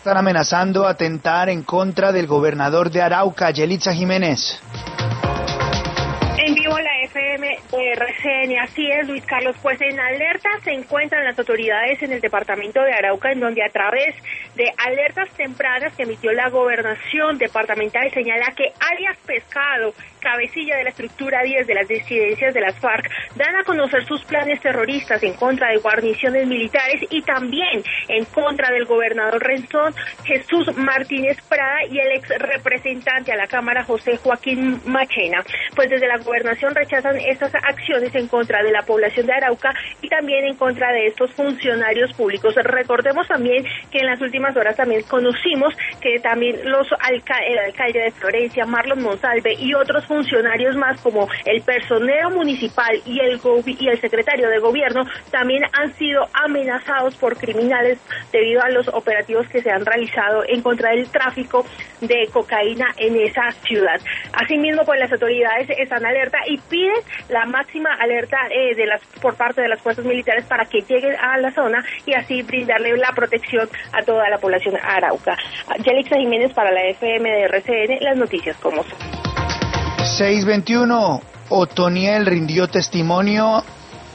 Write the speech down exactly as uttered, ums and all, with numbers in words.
Están amenazando atentar en contra del gobernador de Arauca, Yelitza Jiménez. En vivo la F M de R C N, así es, Luis Carlos, pues en alerta se encuentran las autoridades en el departamento de Arauca, en donde a través de alertas tempranas que emitió la gobernación departamental señala que alias Pescado, cabecilla de la estructura diez de las disidencias de las FARC, dan a conocer sus planes terroristas en contra de guarniciones militares y también en contra del gobernador Renzón Jesús Martínez Prada y el ex representante a la Cámara José Joaquín Machena. Pues desde la gobernación rechazan estas acciones en contra de la población de Arauca y también en contra de estos funcionarios públicos. Recordemos también que en las últimas horas también conocimos que también los alca el alcalde de Florencia, Marlon Monsalve, y otros funcionarios más como el personero municipal y el y el secretario de gobierno también han sido amenazados por criminales debido a los operativos que se han realizado en contra del tráfico de cocaína en esa ciudad. Asimismo, pues las autoridades están alerta y piden la máxima alerta eh, de las por parte de las fuerzas militares para que lleguen a la zona y así brindarle la protección a toda la población arauca. Yelitza Jiménez para la F M de R C N, las noticias como son. seis veintiuno, Otoniel rindió testimonio